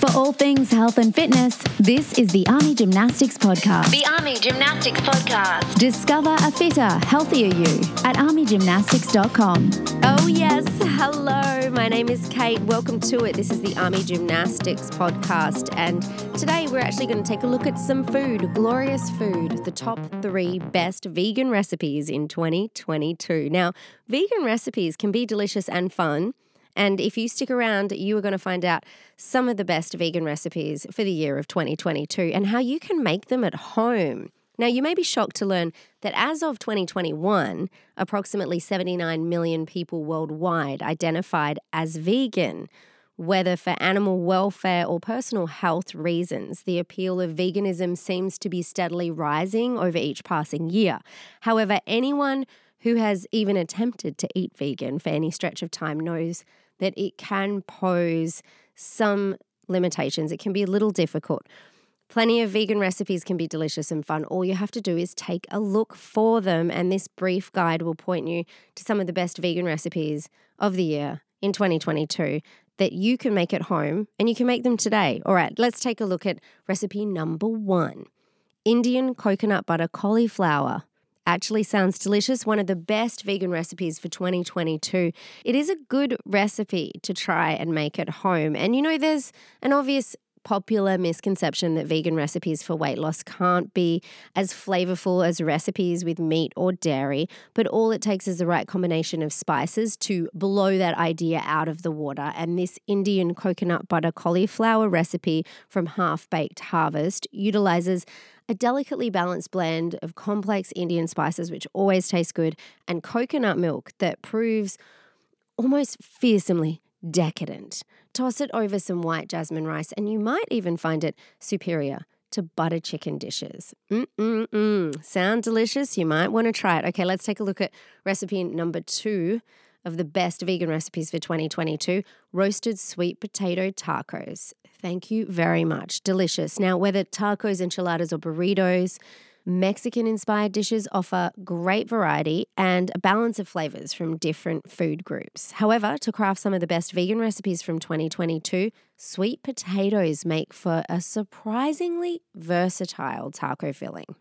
For all things health and fitness, this is the Army Gymnastics Podcast. The Army Gymnastics Podcast. Discover a fitter, healthier you at armygymnastics.com. Oh yes, hello, my name is Kate. Welcome to it. This is the Army Gymnastics Podcast, and today we're actually going to take a look at some food, glorious food, the top 3 best vegan recipes in 2022. Now, vegan recipes can be delicious and fun, and if you stick around, you are going to find out some of the best vegan recipes for the year of 2022 and how you can make them at home. Now, you may be shocked to learn that as of 2021, approximately 79 million people worldwide identified as vegan. Whether for animal welfare or personal health reasons, the appeal of veganism seems to be steadily rising over each passing year. However, anyone who has even attempted to eat vegan for any stretch of time knows that it can pose some limitations. It can be a little difficult. Plenty of vegan recipes can be delicious and fun. All you have to do is take a look for them, and this brief guide will point you to some of the best vegan recipes of the year in 2022 that you can make at home, and you can make them today. All right, let's take a look at recipe number 1. Indian coconut butter cauliflower. Actually sounds delicious. One of the best vegan recipes for 2022. It is a good recipe to try and make at home. And you know, there's an obvious popular misconception that vegan recipes for weight loss can't be as flavorful as recipes with meat or dairy, but all it takes is the right combination of spices to blow that idea out of the water. And this Indian coconut butter cauliflower recipe from Half Baked Harvest utilizes a delicately balanced blend of complex Indian spices, which always taste good, and coconut milk that proves almost fearsomely decadent. Toss it over some white jasmine rice, and you might even find it superior to butter chicken dishes. Sound delicious? You might want to try it. Okay, let's take a look at recipe number 2 of the best vegan recipes for 2022, roasted sweet potato tacos. Thank you very much. Delicious. Now, whether tacos, enchiladas, or burritos, Mexican-inspired dishes offer great variety and a balance of flavors from different food groups. However, to craft some of the best vegan recipes from 2022, sweet potatoes make for a surprisingly versatile taco filling.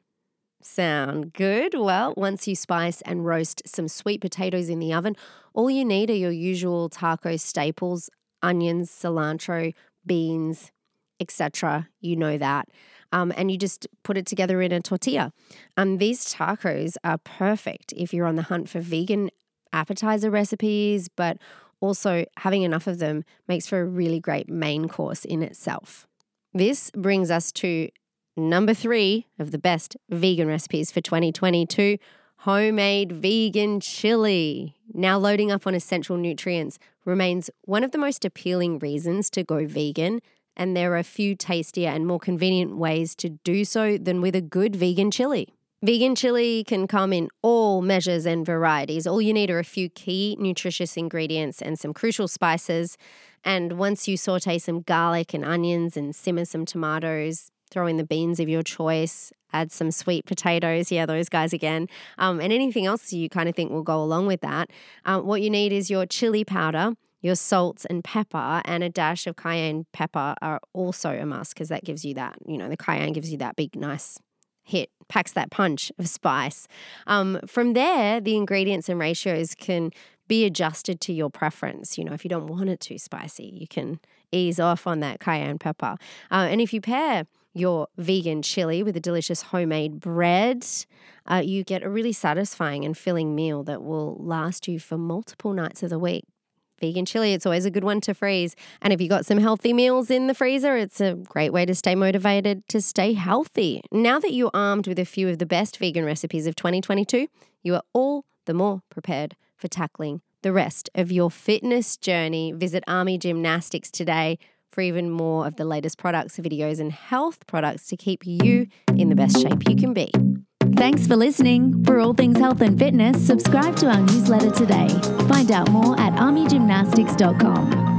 Sound good? Well, once you spice and roast some sweet potatoes in the oven, all you need are your usual taco staples: onions, cilantro, beans, etc. You know that. And you just put it together in a tortilla. These tacos are perfect if you're on the hunt for vegan appetizer recipes, but also having enough of them makes for a really great main course in itself. This brings us to number 3 of the best vegan recipes for 2022, homemade vegan chili. Now loading up on essential nutrients remains one of the most appealing reasons to go vegan, and there are a few tastier and more convenient ways to do so than with a good vegan chili. Vegan chili can come in all measures and varieties. All you need are a few key nutritious ingredients and some crucial spices. And once you saute some garlic and onions and simmer some tomatoes, throw in the beans of your choice, add some sweet potatoes, yeah, those guys again, and anything else you kind of think will go along with that. What you need is your chili powder, your salts and pepper, and a dash of cayenne pepper are also a must because that gives you that, the cayenne gives you that big, nice hit, packs that punch of spice. From there, the ingredients and ratios can be adjusted to your preference. If you don't want it too spicy, you can ease off on that cayenne pepper. And if you pair your vegan chili with a delicious homemade bread, you get a really satisfying and filling meal that will last you for multiple nights of the week. Vegan chili, it's always a good one to freeze. And if you got some healthy meals in the freezer, it's a great way to stay motivated to stay healthy. Now that you're armed with a few of the best vegan recipes of 2022, you are all the more prepared for tackling the rest of your fitness journey. Visit Army Gymnastics today for even more of the latest products, videos, and health products to keep you in the best shape you can be. Thanks for listening. For all things health and fitness, subscribe to our newsletter today. Find out more at armygymnastics.com.